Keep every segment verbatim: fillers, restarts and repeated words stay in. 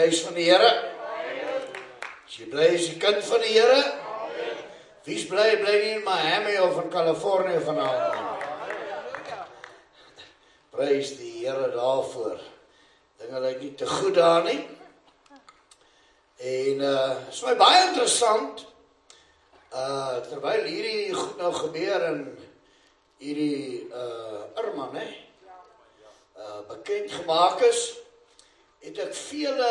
huis van die Here? Is jy bly as die kind van die Here? Wie's bly, bly nie in Miami of in Californië vanavond? Prys die Here daarvoor. Dinge lyk nie te goed daar nie. En uh, is my baie interessant, uh, terwyl hierdie goed nou gebeur en hierdie uh, Irma, ne, uh, bekend gemaak is, het ek vele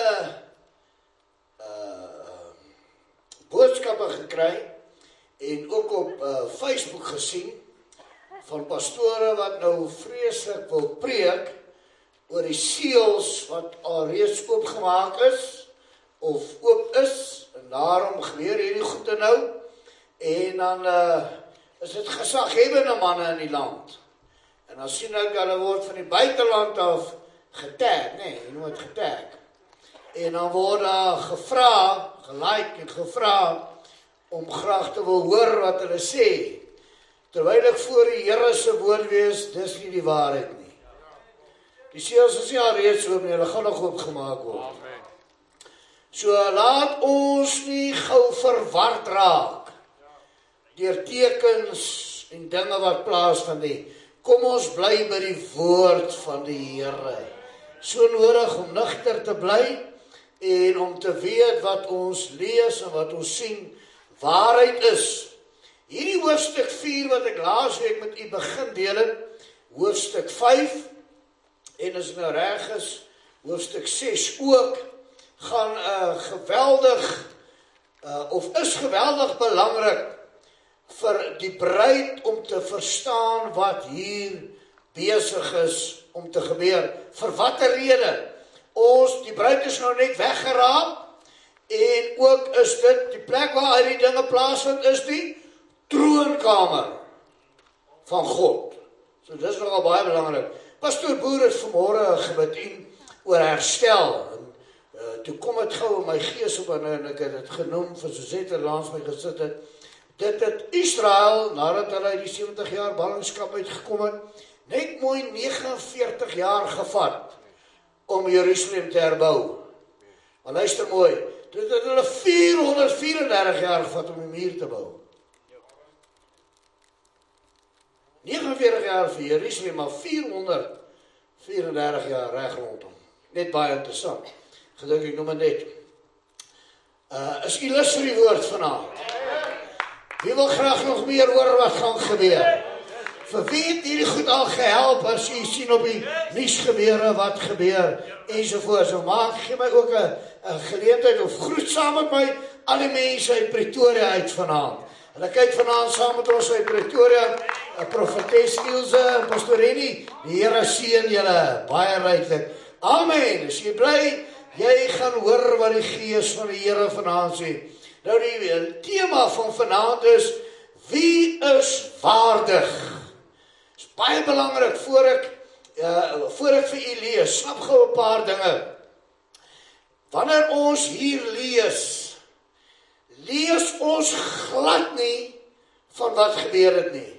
uh, boodskappe gekry en ook op uh, Facebook gesien van pastore wat nou vreeslik wil preek oor die seels wat al reeds oopgemaak is of oop is, en daarom gebeur hierdie goede nou, en dan uh, is dit gesaghebende manne in die land, en dan sien ek, hulle word van die buiteland af getag, nee, jy noem het getag, en dan word daar gevra, gelike en gevra, om graag te wil hoor wat hulle sê, terwyl ek voor die Here se woord wees, dis nie die waarheid nie. Die seels is nie al reeds oop nie, hulle gaan nog oopgemaak word. So laat ons nie gou verward raak deur tekens en dinge wat plaasvind nie. Kom ons bly by die woord van die Here. So nodig om nugter te bly en om te weet wat ons lees en wat ons sien waarheid is. Hierdie hoofstuk vier wat ek laas week met u begin deel het, hoofstuk vyf en as nou reg is, hoofstuk ses ook, gaan uh, geweldig, uh, of is geweldig belangrik vir die bruid om te verstaan wat hier besig is om te gebeur. Vir watter rede? Ons, die bruid is nou net weggeraap, en ook is dit, die plek waar die dinge plaasvind, is die troonkamer van God. So dit is nogal baie belangrik. Pastoor Boer het vanmorgen gebid en oor herstel. Uh, toe kom het gauw in my gees op en, en ek het het genoem, vir soos het er langs my gesit het, dit het Israel, nadat hulle die sewentig jaar ballingskap uitgekom het, net mooi negenenveertig jaar gevat, om Jerusalem te herbou. Maar luister mooi, dit het hulle vierhonderdvierendertig jaar gevat om die muur te bou. negenenveertig jaar vir Jerusalem, maar vierhonderdvierendertig jaar reg rondom. Net baie interessant. Gedink ek noem het net. Uh, is u lus vir die woord vanavond? Wie wil graag nog meer hoor wat gaan gebeur? Vir wie het hierdie goed al gehelp as u sien op die nuus gebeure wat gebeur ensovoorts. So maak, gee my ook 'n geleentheid of groet saam met my al die mense uit Pretoria uit vanavond. Hulle kyk vanavond saam met ons uit Pretoria, 'n profetes Ilse, Pastor Henny, die Here seën julle baie ryklik. Amen. As jy bly, jy gaan hoor wat die Gees van die Here vanaand sê. Nou die tema van vanaand is, wie is waardig? Dit is baie belangrik, voor ek, uh, voor ek vir u lees, snap gou 'n paar dinge. Wanneer ons hier lees, lees ons glad nie van wat gebeur het nie.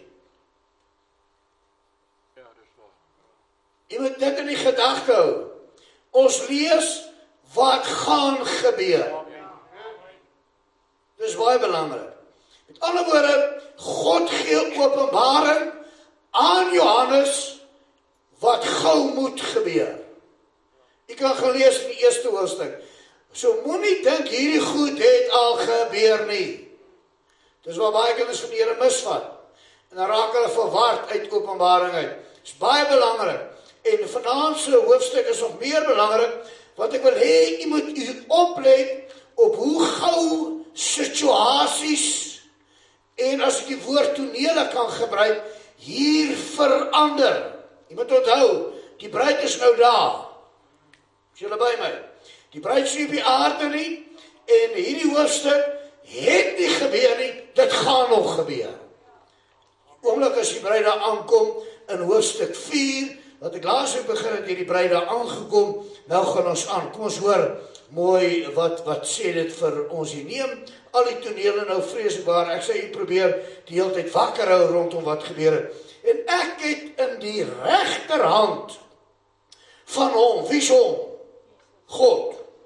Jy moet dit in die gedagte hou. Ons lees wat gaan gebeur. Dit is baie belangrik. Met ander woorde, God gee openbaring aan Johannes wat gou moet gebeur. Jy kan gelees in die eerste hoofstuk. So moenie dink hierdie goed het al gebeur nie. Dis waar baie kinders van die Here misvat. En dan raak hulle verward uit openbaring uit. Dis baie belangrik. En vanaand se hoofstuk is nog meer belangrik, want ek wil hê, jy moet u oplet op hoe gou situasies, en as ek die woord tonele kan gebruik, hier verander. Jy moet onthou, die bruid is nou daar. Is julle by my? Die bruid is nie op die aarde nie, en hierdie hoofstuk het nie gebeur nie, dit gaan nog gebeur. Oomlik as die bruid daar aankom, in hoofstuk vier, wat ek laas ook begin het, hierdie bruid daar aangekom, nou gaan ons aan. Kom ons hoor mooi wat, wat sê dit vir ons hier. Neem al die tonele nou vreesbaar, ek sê jy probeer die hele tyd wakker hou rondom wat gebeur het. En ek het in die regterhand van hom, wie is hom? God.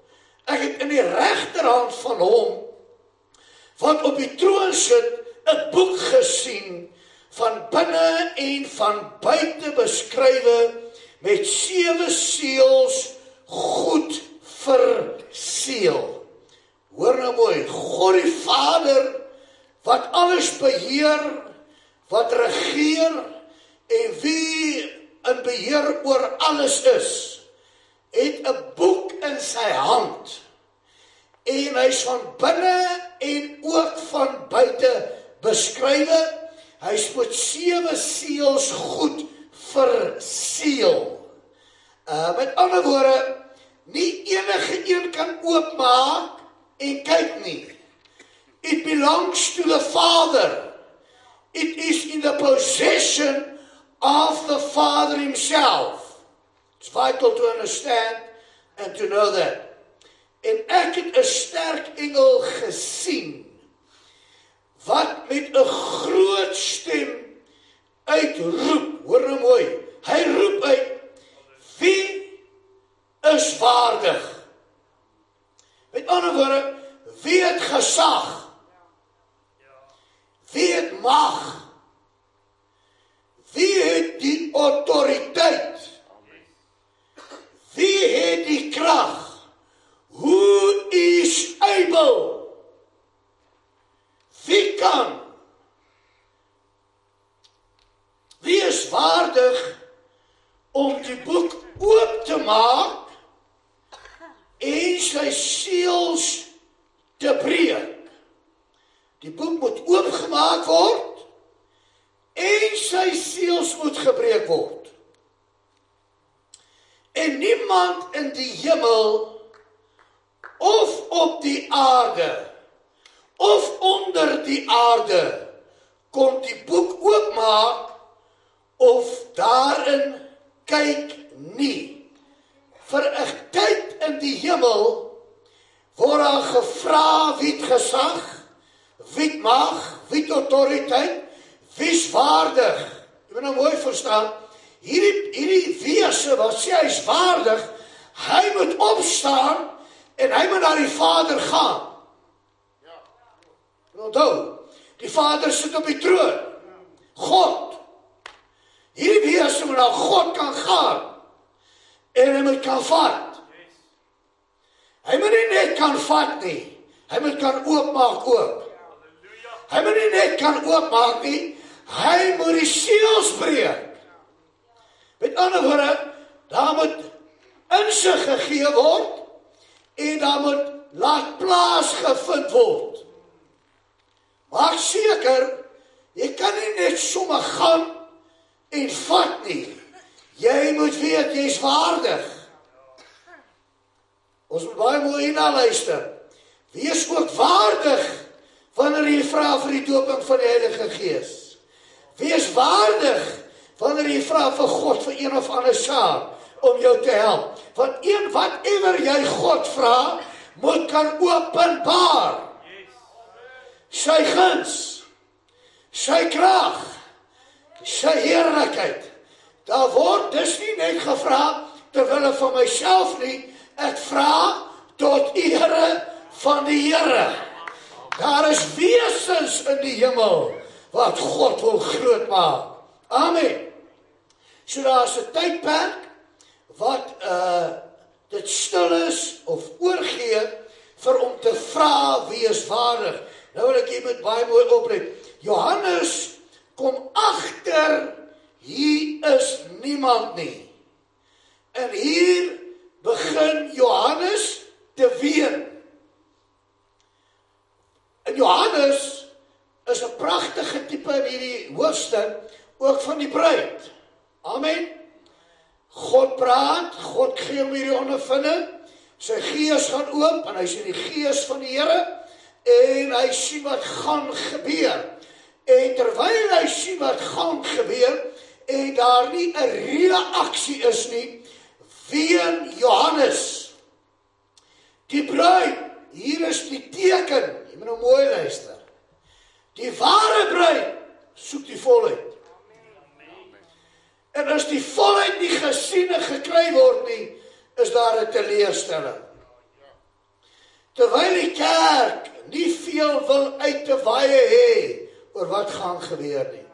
Ek het in die regterhand van hom, wat op die troon sit, 'n boek gesien, van binne en van buite beskrywe, met sewe seels goed verseël. Hoor nou mooi, God die Vader, wat alles beheer, wat regeer, en wie in beheer oor alles is, het 'n boek in sy hand, en hy is van binne en ook van buite beskrywe, hy is met sewe seels goed verseël. Uh, met ander woorde, nie enige een kan oopmaak en kyk nie. It belongs to the Father. It is in the possession of the Father himself. It's vital to understand and to know that. En ek het 'n sterk engel gesien, wat met 'n groot stem uitroep. Hoor nou mooi, hy roep uit, wie is waardig? Met ander woorde, wie het gesag? Wie het mag? Wie het die autoriteit? Wie het die krag? Who is able? Wie kan? Wie is waardig om die boek oop te maak en sy seels te breek? Die boek moet oopgemaak word en sy seels moet gebreek word. En niemand in die hemel of op die aarde of onder die aarde kon die boek oopmaak of daarin kyk nie. Vir 'n tyd in die hemel word daar gevra wie het gesag, wie het mag, wie het autoriteit, wie is waardig. Jy moet nou mooi verstaan, hierdie, hierdie wese wat sê hy is waardig, hy moet opstaan en hy moet na die Vader gaan. Onthou, die Vader sit op die troon. God. Hierdie wese moet na God kan gaan en hy moet kan vat. Hy moet nie net kan vat nie, hy moet kan oopmaak ook. Hy moet nie net kan oopmaak nie, hy moet die seels breek. Met ander woorde, daar moet insig gegee word en daar moet laat plaas gevind word. Maak seker, jy kan nie net sommer gaan en vat nie. Jy moet weet, jy is waardig. Ons moet baie mooi hierna luister. Wees ook waardig wanneer jy vra vir die dooping van die Heilige Gees. Wees waardig wanneer jy vra vir God vir een of ander saak om jou te help. Want een whatever jy God vra, moet kan openbaar. Sy guns, sy krag, sy heerlikheid. Daar word dus nie net gevra terwille van myself nie, ek vra tot ere van die Here. Daar is wesens in die hemel wat God wil groot maak. Amen. So daar is 'n tydperk wat uh, dit stil is of oorgee vir om te vra wie is waardig. Nou wil ek hier met baie mooi oplet. Johannes kom agter, hier is niemand nie. En hier begin Johannes te ween. En Johannes is 'n pragtige tipe in hierdie hoofstuk, ook van die bruid. Amen. God praat, God gee hom hierdie ondervinding, sy gees gaan oop, en hy sien die gees van die Here, en hy sien wat gaan gebeur. En terwyl hy sien wat gaan gebeur, en daar nie 'n reaksie is nie, ween Johannes. Die bruid, hier is die teken, jy moet nou mooi luister. Die ware bruid soek die volheid. En as die volheid nie gesien en gekry word nie, is daar 'n teleurstelling. terwyl die kerk nie veel wil uit te waai hê oor wat gaan gebeur nie.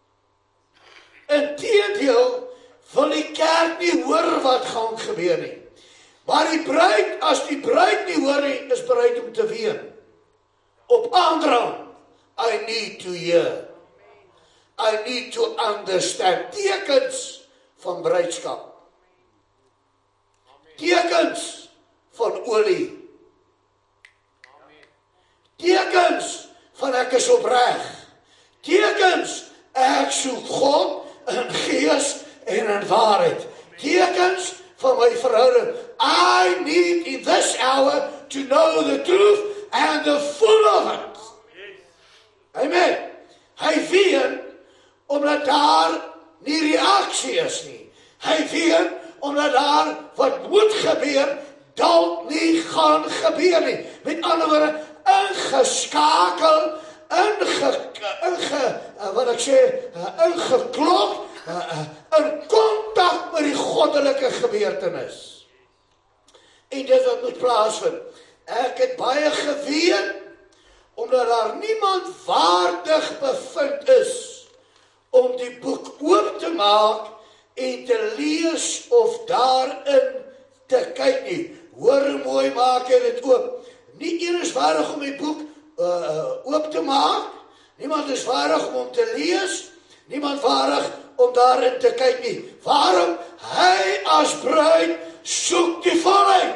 Inteendeel wil die kerk nie hoor wat gaan gebeur nie. Maar die bruid, as die bruid nie hoor nie, is bereid om te ween. Op aandrang, I need to hear. I need to understand. Tekens van bruidskap. Tekens van olie. Tekens van ek is opreg. Tekens ek soek God in gees en in waarheid. Tekens van my verhouding. I need in this hour to know the truth and the full of it. Amen. Hy ween omdat daar nie reaksie is nie. Hy ween omdat daar wat moet gebeur, dalk nie gaan gebeur nie. Met ander woorde, ingeskakel, inge, inge, wat ek sê, ingeklop, in kontak met die goddelike gebeurtenis. En dit wat moet plaasvind. Ek het baie geween, omdat daar niemand waardig bevind is, om die boek oop te maak, en te lees of daarin te kyk nie. Hoor mooi, maak hy dit oop. Nie een is waardig om die boek uh, uh, oop te maak, niemand is waardig om hom te lees, niemand waardig om daarin te kyk nie. Waarom? Hy as bruid soek die volheid.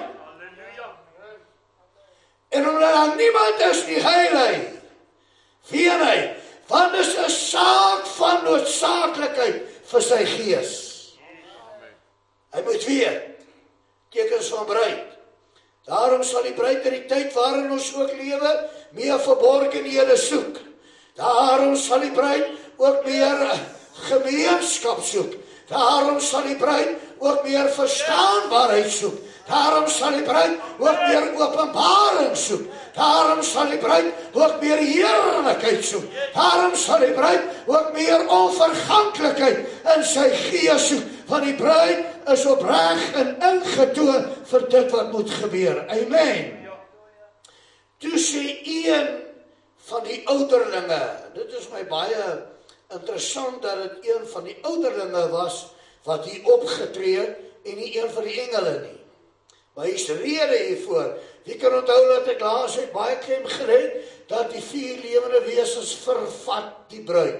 En omdat daar niemand is nie heilig, ween hy, want dit is 'n saak van noodsaaklikheid vir sy gees. Hy moet weet, tekens van bruid. Daarom sal die bruid in die tyd waarin ons ook lewe, meer verborgenhede soek. Daarom sal die bruid ook meer gemeenskap soek. Daarom sal die bruid ook meer verstaanbaarheid soek. Daarom sal die bruid ook meer openbaring soek. Daarom sal die bruid ook meer heerlikheid soek. Daarom sal die bruid ook meer onverganklikheid in sy gees soek. Want die bruid is opreg en ingetoe vir dit wat moet gebeur. Amen. Toe sê een van die ouderlinge, dit is my baie interessant dat dit een van die ouderlinge was wat hier opgetree en nie een van die engele nie. Maar hier is rede hiervoor. Wie kan onthou dat ek laas het baie klem gered dat die vier lewende wesens vervat die bruid.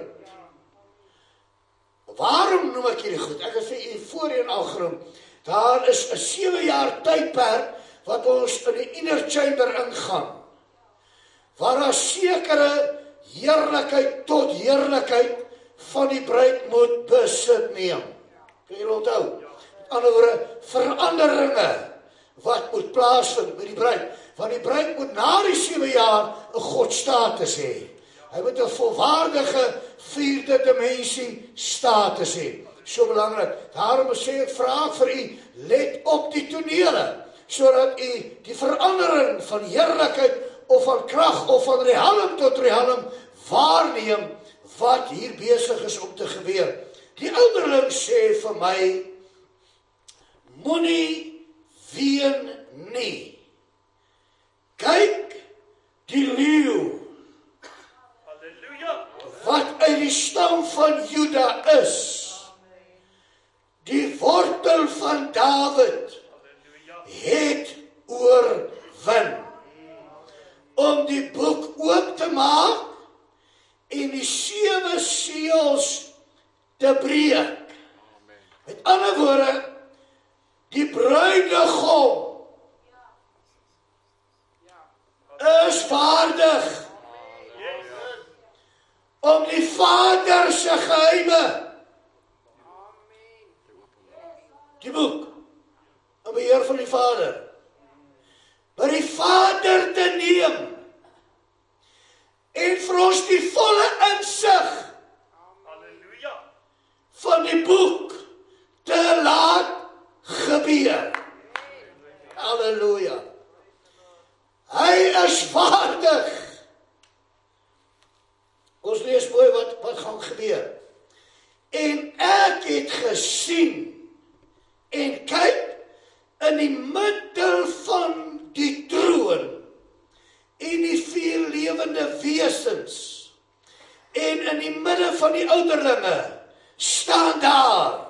Waarom noem ek hierdie goed? Ek het vir u voorheen al genoem. Daar is 'n sewe jaar tydperk wat ons in die inner chamber ingaan. Waar daar sekere heerlikheid tot heerlikheid van die bruid moet besit neem. Kan jy onthou? Met ander woorde, veranderinge wat moet plaasvind met die bruid. Want die bruid moet na die sewe jaar 'n godstatus hê. Hy moet 'n volwaardige vierde dimensie status hê. So belangrik. Daarom sê ek, vra ek vir u, let op die tonele, sodat u die verandering van heerlikheid of van krag of van realm tot realm waarneem wat hier besig is om te gebeur. Die ouderling sê vir my, moenie ween nie. Kyk die leeu wat uit die stam van Juda is, die wortel van Dawid, het oorwin, om die boek oop te maak, en die sewe seels te breek. Met ander woorde, die bruidegom is waardig om die Vader se geheime, die boek, in beheer van die Vader, by die Vader te neem, en vir ons die volle insig van die boek te laat gebeur. Halleluja. Hy is waardig. Ons lees mooi wat, wat gaan gebeur. En ek het gesien, en kyk, in die middel van die troon, en die vier lewende wesens. En in die midde van die ouderlinge staan daar.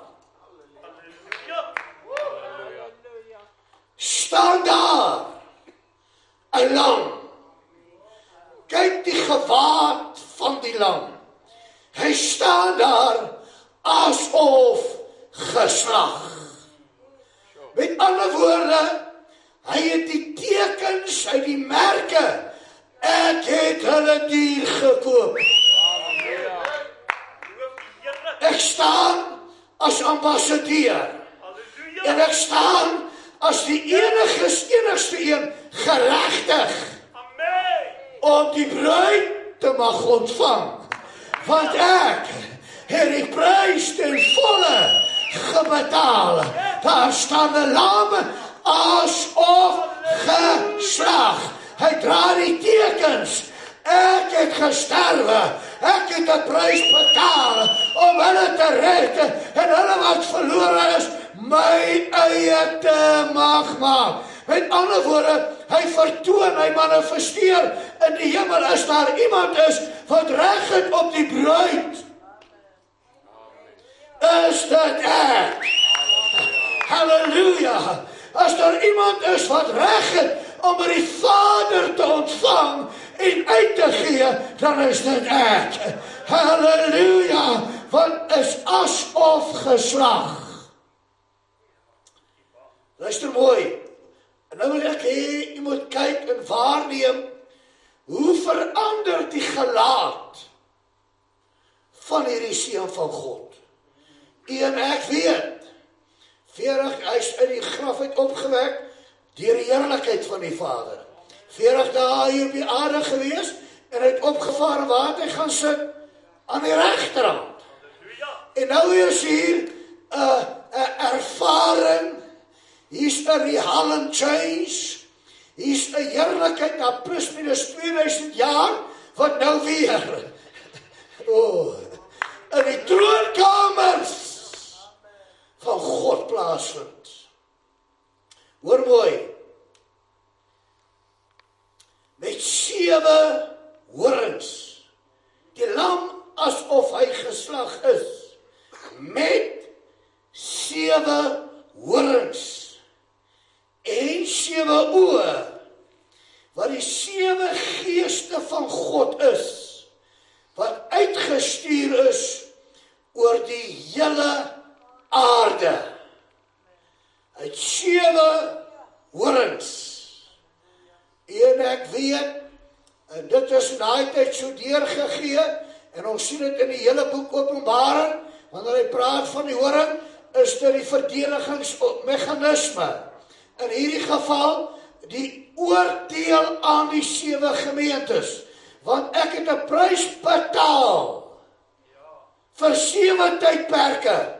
Staan daar 'n lam. Kyk die gewaad van die lam. Hy staan daar asof geslag. Met ander woorde, hy het die tekens, hy het die merke. Ek het hulle duur gekoop. Ek staan as ambassadeur. En ek staan as die enige, enigste een geregtig om die bruid te mag ontvang. Want ek het die prys ten volle gebetaal. Daar staan 'n lam asof geslag. Hy dra die tekens. Ek het gesterwe. Ek het 'n prys betaal om hulle te red en hulle wat verlore is, my eie te mag maak. Met ander woorde, hy vertoon, hy manifesteer in die hemel as daar iemand is wat reg het op die bruid. Is dit ek? Halleluja! As daar iemand is wat reg het om by die Vader te ontvang en uit te gee, dan is dit ek. Halleluja! Want is asof geslag. Luister mooi. En nou wil ek hê, jy moet kyk en waarneem, hoe verander die gelaat van hierdie seun van God. En ek weet, veertig, hy is uit die graf uit opgewek, deur die heerlikheid van die Vader. veertig dae hier op die aarde gewees, en hy het opgevaar waar hy gaan sit, aan die regterhand. En nou is hier, 'n uh, uh, ervaring, hier's 'n Realm change, hier's 'n heerlikheid na plus minus tweeduisend jaar, wat nou weer, oh, in die troonkamers van God plaasvind. Hoor mooi, met sewe horings, die lam asof hy geslag is, met sewe horings, en sewe oë, wat die sewe geeste van God is, wat uitgestuur is oor die hele aarde. Hy het sewe horings. En ek weet, en dit is in daai tyd so deurgegee, en ons sien dit in die hele boek Openbaring, wanneer hy praat van die horing, is dit die verdedigingsmechanisme. In hierdie geval, die oordeel aan die sewe gemeentes, want ek het 'n prys betaal vir sewe tydperke,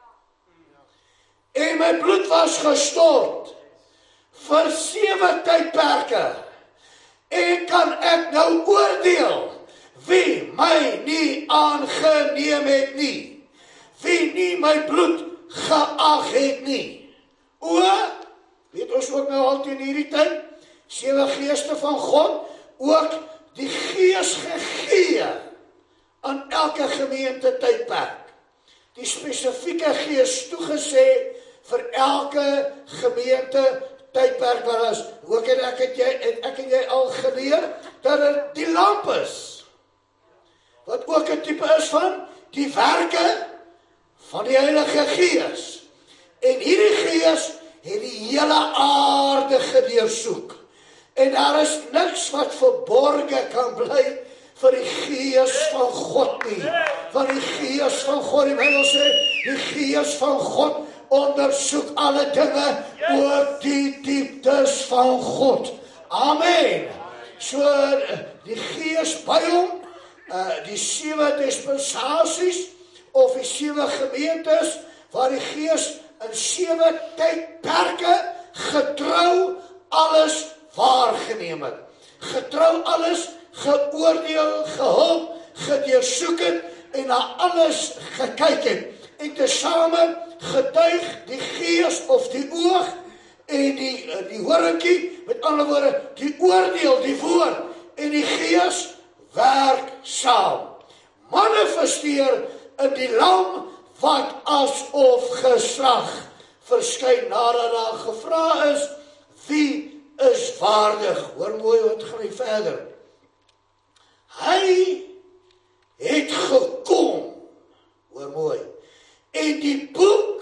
en my bloed was gestort vir sewe tydperke, en kan ek nou oordeel wie my nie aangeneem het nie, wie nie my bloed geag het nie. O, weet ons ook nou al teen hierdie tyd, sewe geeste van God, ook die gees gegee aan elke gemeente tydperk. Die spesifieke gees toegesê vir elke gemeente tydperk wat is. Ook het ek, het jy, het ek en jy al geleer, dat het die lamp is, wat ook 'n tipe is van die werke van die Heilige Gees. En hierdie Gees het die hele aarde gedeursoek. En daar is niks wat verborge kan bly vir die Gees van God nie. Van die Gees van God, die Bybel sê, die Gees van God ondersoek alle dinge, ook die dieptes van God. Amen. So, die Gees by hom, uh, die sewe dispensasies, of die sewe gemeentes, waar die Gees in sewe tydperke getrou alles waargeneem het. Getrou alles geoordeel, gehulp, gedeursoek het, en na alles gekyk het. En tesame getuig die Gees of die oog en die, die horinkie, met ander woorde, die oordeel, die woord, en die Gees werk saam. Manifesteer in die lam wat asof geslag verskyn nadat daar gevra is, wie is waardig? Hoor mooi wat gaan hy verder. Hy het gekom, hoor mooi, en die boek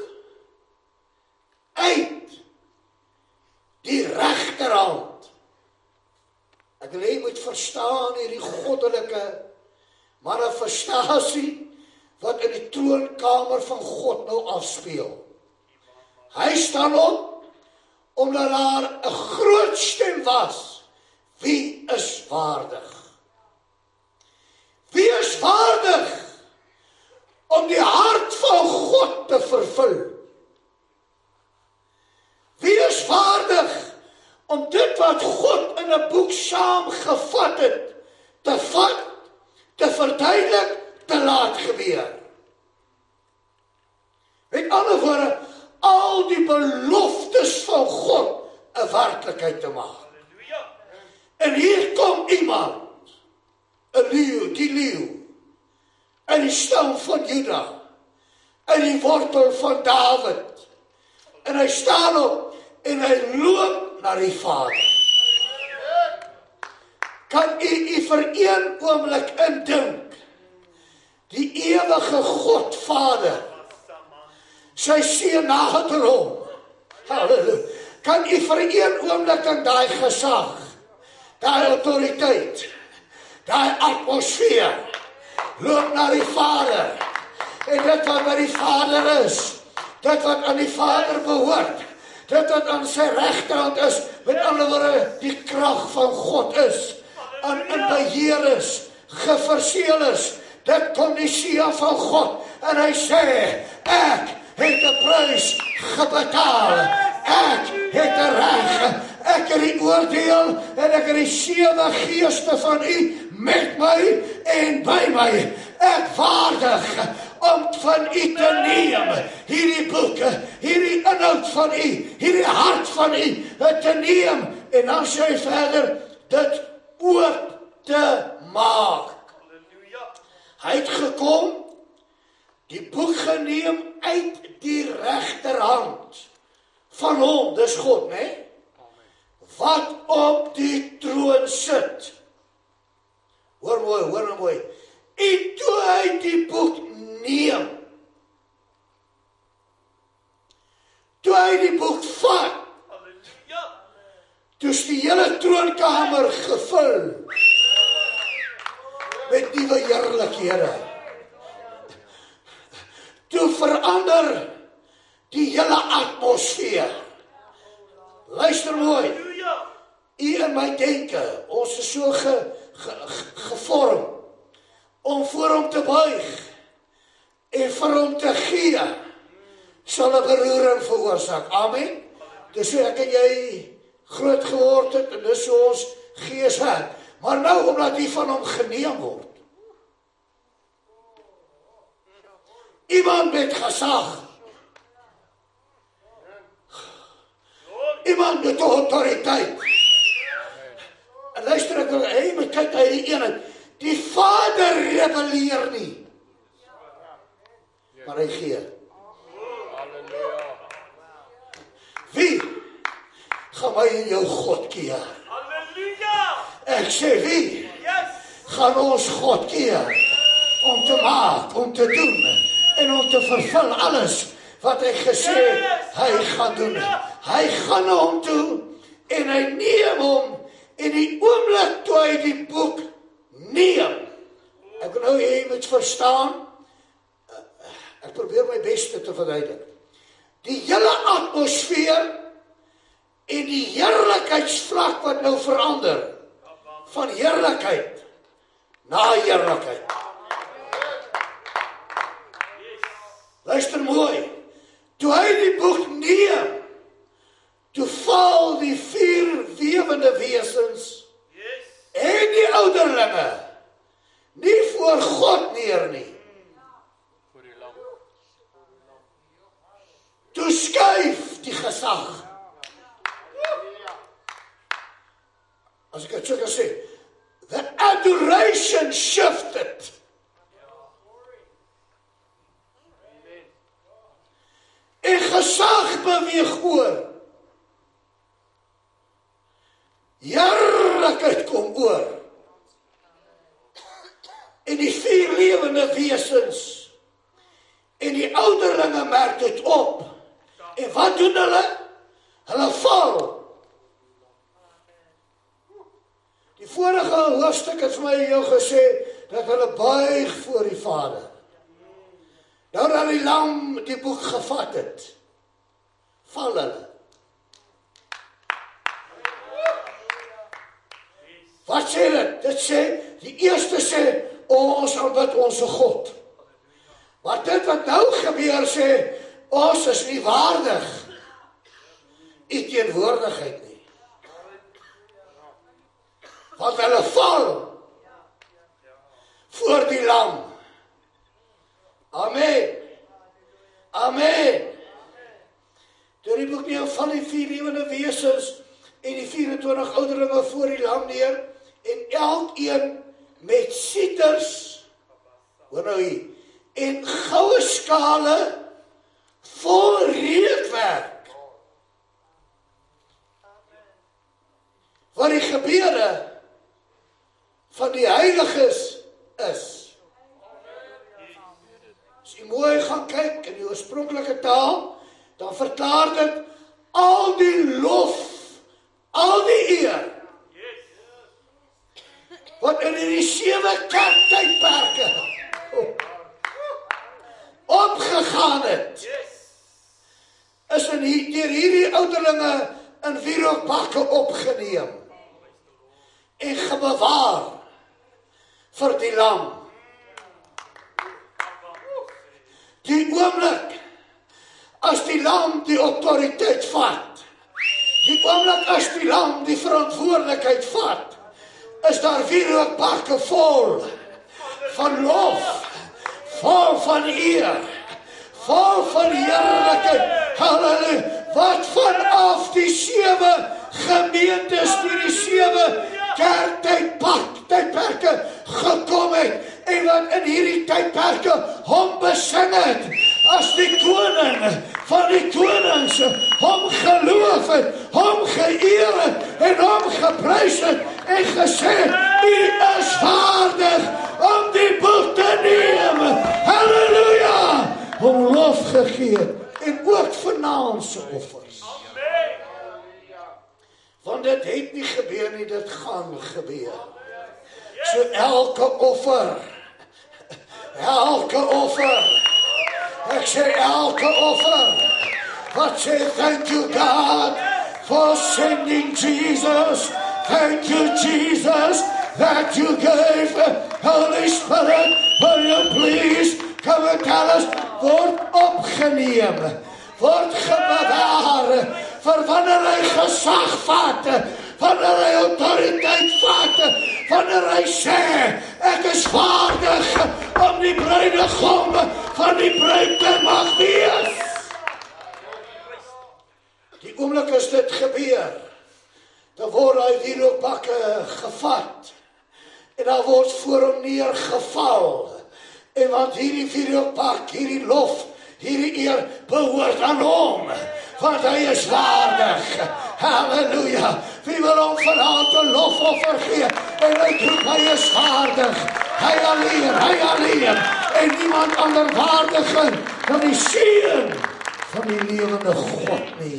uit die regterhand. Ek wil hê jy moet verstaan hierdie goddelike manifestasie wat in die troonkamer van God nou afspeel. Hy staan op omdat daar 'n groot stem was. Wie is waardig? Wie is waardig om die hart van God te vervul? Wie is waardig om dit wat God in 'n boek saamgevat het, te vat, te verduidelik, te laat gebeur? Met ander woorde, al die beloftes van God 'n werklikheid te maak. En hier kom iemand, 'n leeu, die leeu, in die stam van Juda, in die wortel van Dawid, en hy staan op, en hy loop na die Vader. Kan u u vir een oomblik indink, die ewige God Vader, sy seun nader hom, halleluja, kan u vir een oomblik in daai gesag, daai autoriteit, daai atmosfeer, loop na die Vader, en dit wat by die Vader is, dit wat aan die Vader behoort, dit wat aan sy regterhand is, met ander woorde, die krag van God is, aan in beheer is, geverseel is, dit kom die seun van God, en hy sê, ek het 'n prys gebetaal, ek het 'n reg, ek het die oordeel, en ek het die sewe geeste van u met my en by my, ek waardig om van u te neem, hierdie boeke, hierdie inhoud van u, hierdie hart van u, te neem, en dan sê hy verder, dit oop te maak. Hy het gekom, die boek geneem uit die regterhand van hom, dis God, né? Wat op die troon sit. Hoor mooi, hoor mooi. En toe hy die boek neem, toe hy die boek vat, toe is die hele troonkamer gevul met nuwe heerlikhede. Toe verander die hele atmosfeer. Luister mooi. U in my denke, ons is so ge, ge, gevorm om voor hom te buig en vir hom te gee, sal 'n beroering veroorsaak. Amen. Dis so ek en jy groot geword het, en dis so ons gees het. Maar nou, omdat die van hom geneem word, iemand met gesag, iemand met autoriteit, en luister ek, hy moet kyk na die ene, die Vader rebelleer nie, maar hy gee. Wie gaan my in jou God keer? Ek sê wie gaan ons God keer om te maak, om te doen en om te vervul alles wat hy gesê hy gaan doen. Hy gaan na hom toe en hy neem hom en die oomblik toe hy die boek neem. Ek wil nou jy moet verstaan, ek probeer my beste te verduidelik. Die hele atmosfeer en die heerlikheidsvlak wat nou verander, van heerlikheid na heerlikheid. Luister mooi, toe hy die boek neem, toe val die vier wewende wesens en die ouderlinge nie voor God neer nie. Toe skuif die gesag. As ek het so kan sê, nation shifted. En gesag beweeg oor. Heerlikheid kom oor. En die vier lewende wesens en die ouderlinge merk dit op. En wat doen hulle? Hulle val. Die vorige hoofstuk het vir my jou gesê dat hulle buig voor die Vader. Nou dat die lam die boek gevat het, val hulle. Wat sê dit? Dit sê, die eerste sê, ons aanbid onze God. Maar dit wat nou gebeur sê, ons is nie waardig die teenwoordigheid nie. Want hulle val voor die lam. Amen. Amen. Toe die boek neem van die vier lewende wesens en die vierentwintig ouderlinge voor die lam neer en elkeen met sieters, hoor nou hier, en goue skale vol reukwerk. Wat die gebeure van die heiliges is. As jy mooi gaan kyk in die oorspronklike taal, dan verklaar dit al die lof, al die eer, wat in die sewe kerktydperke opgegaan het, is in die, deur hierdie ouderlinge in wierookbakke opgeneem en gebewaar vir die lam. Die oomblik as die lam die autoriteit vat, die oomblik as die lam die verantwoordelikheid vat, is daar wierookbakke vol van lof, vol van eer, vol van heerlikheid. Halleluja. Wat vanaf die sewe gemeentes, die die sewe kerktydperke gekom het, en wat in hierdie tydperke hom besing het, as die koning van die konings, hom geloof het, hom geëer het, en hom geprys het, en gesê, u is waardig om die boek te neem. Halleluja! Hom lof gegee, en ook vanaandse offers. Want dit het nie gebeur nie, dit gaan gebeur. So elke offer, elke offer, ek sê elke offer, wat sê, thank you God for sending Jesus, thank you Jesus, that you gave Holy Spirit, will you please come and tell us, word opgeneem, word gebewaar, vir wanneer hy gesag vat, wanneer hy autoriteit vat, wanneer hy sê, ek is waardig om die bruidegom van die bruid te mag wees. Die oomblik as dit gebeur, dan word hy wierookbakke gevat, en dan word voor hom neergeval, en want hierdie wierookbak, hierdie lof, hierdie eer behoort aan hom, want hy is waardig. Halleluja. Wie wil hom vanaand 'n lofoffer gee, en hy roep, hy is waardig, hy alleen, hy alleen, en niemand ander waardiger dan die seun van die lewende God nie.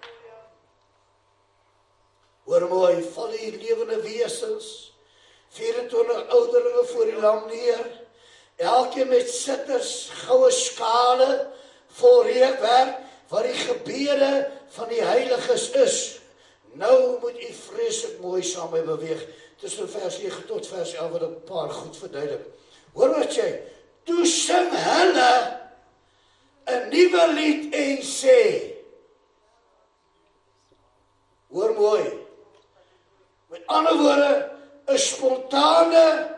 Hoor mooi, val die lewende wesens, vierentwintig ouderlinge voor die lam neer, elkeen met sitters, goue skale, vol reukwerk, wat die gebede van die heiliges is. Nou moet u vreeslik mooi saam mee beweeg, tussen vers negen tot vers elf, wat 'n paar goed verduidelik. Hoor wat sê, toe sing hulle 'n nuwe lied en sê, hoor mooi, met ander woorde, 'n spontane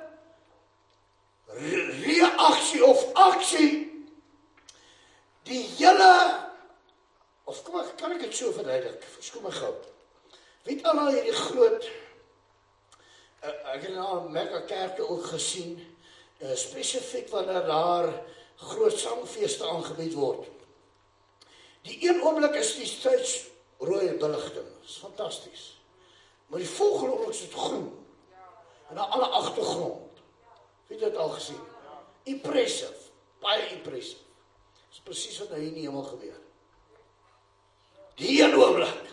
reaksie of aksie, die hele, of kom ek, kan ek het so verduidelik, verskoon my gou, weet al hierdie groot Ek het nou Mekka kerke ook gesien, uh, spesifiek wanneer daar groot sangfeeste aangebied word. Die een oomblik is die steeds rooi beligting, dit is fantasties. Maar die volgende oomblik is dit groen, en dan alle agtergrond. Het jy dit al gesien? Impressive, baie impressive. Dit is presies wat nou hier in die hemel gebeur. Die een oomblik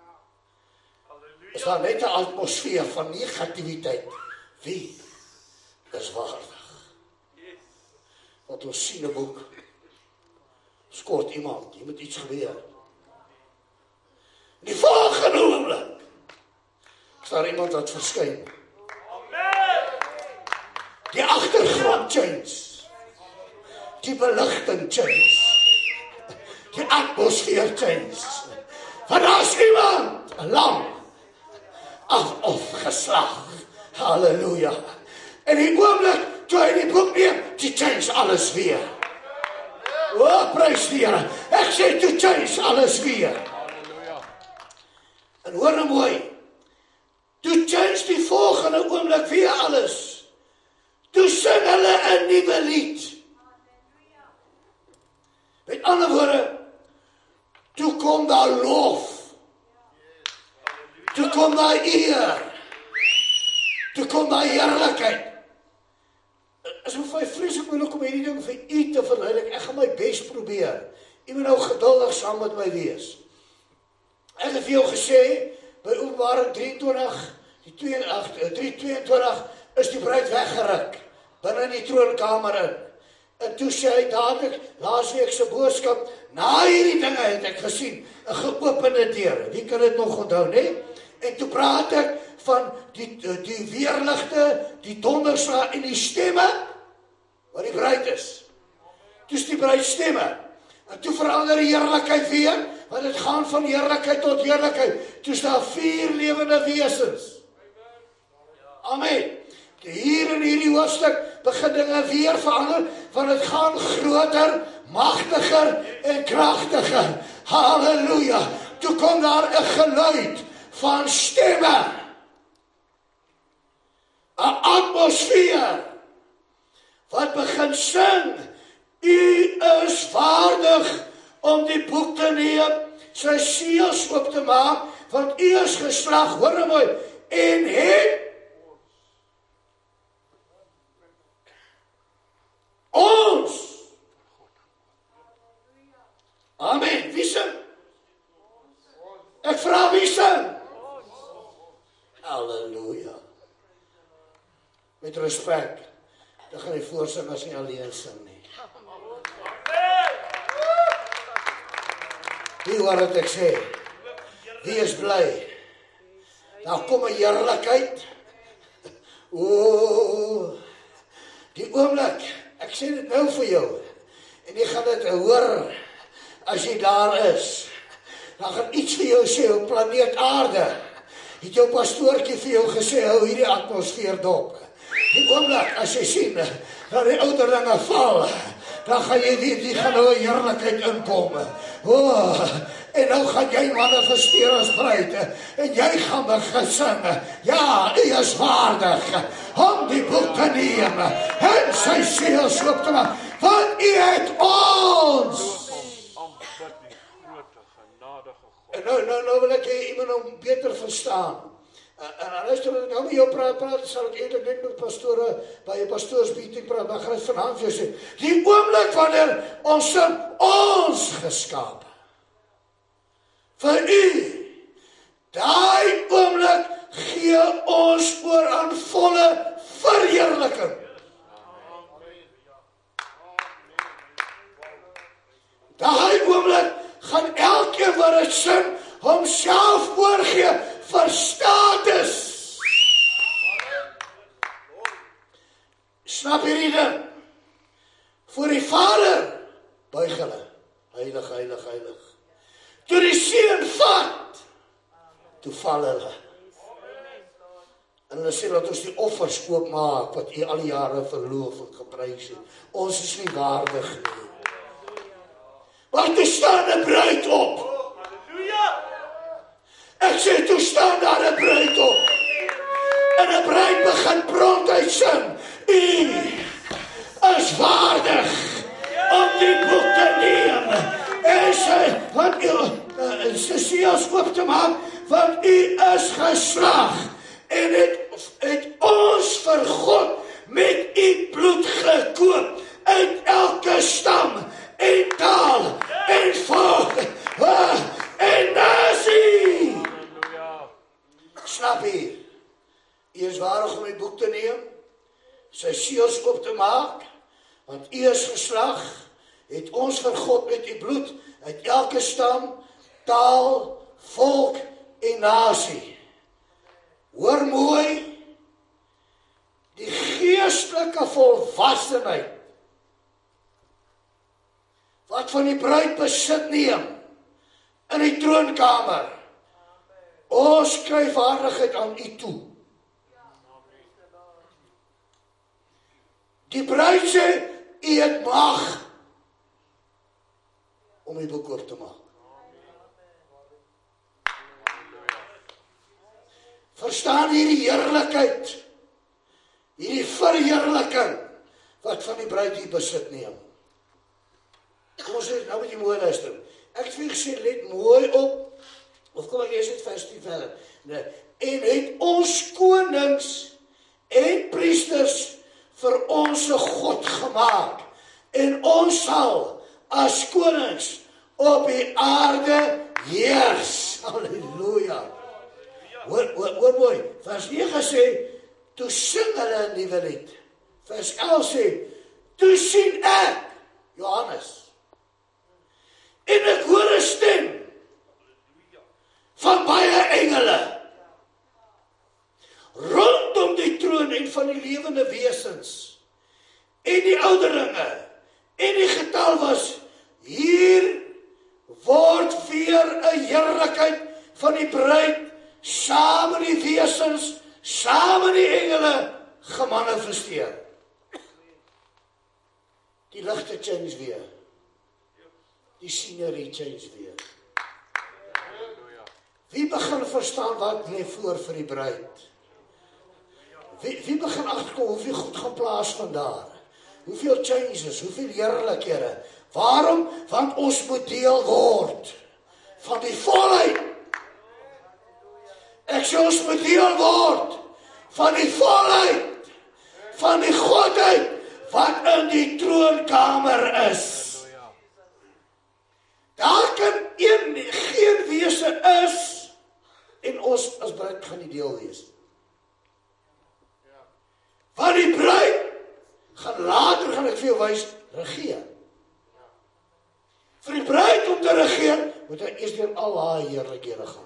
is daar net 'n atmosfeer van negativiteit. Wie is waardig? Wat ons sien 'n boek, skort iemand, hier moet iets gebeur. Die volgende oomblik is daar iemand wat verskyn. Die agtergrond change, die beligting change, die atmosfeer change. Want daar is iemand, 'n lam, af of geslag. Halleluja. En die oomblik, toe hy die boek neem, die change alles weer. O, prys die Here. Ek sê, toe change alles weer. En hoor nou mooi, toe change die volgende oomblik weer alles. Toe sing hulle 'n nuwe lied. Met ander woorde, toe kom daar lof. Toe kom daar eer. Toe kom daar heerlikheid. Is vir my vreeslik moeilik om hierdie ding vir u te verduidelik. Ek gaan my bes probeer. U moet nou geduldig saam met my wees. Ek het vir jou gesê, by Openbaring drie twintig, die drie tweeëntwintig, is die bruid weggeruk, binne in die troonkamer in. En toe sê hy dadelik, laasweek se boodskap, na hierdie dinge het ek gesien, 'n geopende deur. Wie kan dit nog onthou, né? En toe praat ek van die, die weerligte, die donderslae en die stemme, wat die bruid is. Toe is die bruid stemme. En toe verander die heerlikheid weer, want het gaan van heerlikheid tot heerlikheid. Toe is daar vier lewende wesens. Amen. Hier in hierdie hoofstuk begin dinge weer verander, want het gaan groter, magtiger en kragtiger. Halleluja. Toe kom daar 'n geluid van stemme. 'n Atmosfeer wat begin sing. U is waardig om die boek te neem, sy seels oop te maak, want u is geslag, hoor nou mooi, en het ons. Amen. Wie sing? Ek vra wie sing? Halleluja. Met respek, dan gaan die voorsingers nie alleen sing nie. Wie hoor wat ek sê? Wie is bly? Nou kom 'n heerlikheid. O, die oomblik, ek sê dit nou vir jou, en jy gaan dit hoor, as jy daar is, dan gaan iets vir jou sê, op planeet aarde, het jou pastoortjie vir jou gesê, hou hierdie atmosfeer dop. Die oomblik, as jy sien, dat die ouderlinge val, dan gaan jy weet, die gaan nou 'n heerlikheid inkom. Oh, en nou gaan jy manifesteer as bruid, en jy gaan begin sing, ja, u is waardig, om die boek te neem, en sy seels oop te maak, want u het ons. En nou, nou, nou wil ek jy iemand om beter verstaan. En dan is er, nou met jou praat, praat, sal ek eerlijk net met pastore, by jy pastoorsmeeting praat, maar gaan het vanavond vir jou sê, die oomblik wanneer ons sing, ons geskaap, vir u, daai oomblik gee ons oor aan volle verheerliking. Daai oomblik gaan elkeen wat het sing, homself oorgee vir status. Snap hierdie ding? Voor die Vader buig hulle, heilig, heilig, heilig. Toe die Seun vat, toe val hulle. En hulle sê dat ons die offers oopmaak, wat u al die jare verloof en geprys het. Ons is nie waardig nie. Maar toe staan 'n bruid op. Ek sê, toe staan daar 'n bruid op. En 'n bruid begin prontuit sing. U is waardig om die boek te neem. En sy, want u, sy seels oop te maak, want u is geslag. En het, het ons vir God met u bloed gekoop, uit elke stam, en taal, en volk, en nasie. Snap hier, u is waardig om die boek te neem, sy seels oop te maak, want u is geslag, het ons vir God met die bloed, uit elke stam, taal, volk en nasie. Hoor mooi, die geestelike volwassenheid, wat van die bruid besit neem, in die troonkamer, ons kry waardigheid aan u toe. Die bruid sê, u het mag, om die boek oop te maak. Verstaan hierdie heerlikheid, hierdie verheerliking, wat van die bruid hier besit neem. Kom ons sê, nou moet jy mooi luister. Ek het vir gesê, let mooi op, of kom ek lees het vers tien verder. Nee. En het ons konings en priesters vir ons God gemaak, en ons sal as konings op die aarde heers. Halleluja. Hoor, hoor, hoor mooi, vers negen sê, toe sing hulle 'n nuwe lied. Vers elf sê, toe sien ek, Johannes, en ek hoor 'n stem van baie engele rondom die troon en van die lewende wesens en die ouderlinge en die getal was, hier word weer 'n heerlikheid van die bruid saam met die wesens, saam met die engele gemanifesteer. Die ligte change weer. Die scenery change weer. Wie begin verstaan wat lê voor vir die bruid? Wie, wie begin agterkom hoeveel goed gaan plaas vandaar? Hoeveel changes, hoeveel heerlikhede? Waarom? Want ons moet deel word van die volheid. Ek sê ons moet deel word van die volheid, van die godheid, wat in die troonkamer is. Daar kan een, geen wese is, en ons as bruid gaan die deel wees. Want die bruid, gaan later, gaan ek vir jou wys, regeer. Vir die bruid om te regeer, moet hy eers deur al haar heerlikhede gaan.